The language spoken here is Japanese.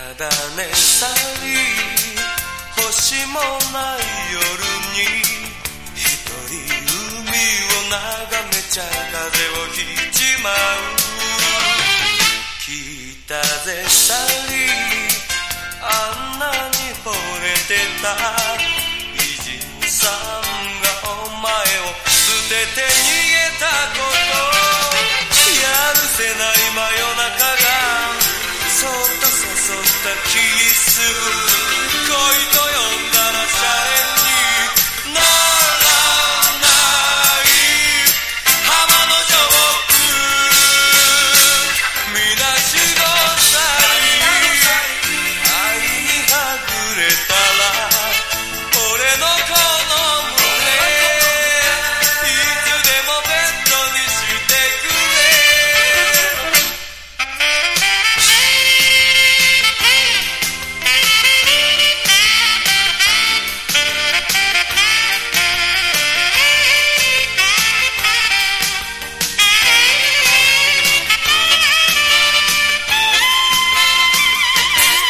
だねさり星もない夜に一人海を眺めちゃ風邪をひいちまう。聞いたぜさりあんなに惚れてた美人さんがお前を捨てて逃げたこと、やるせない真夜中がそっと誘ったキス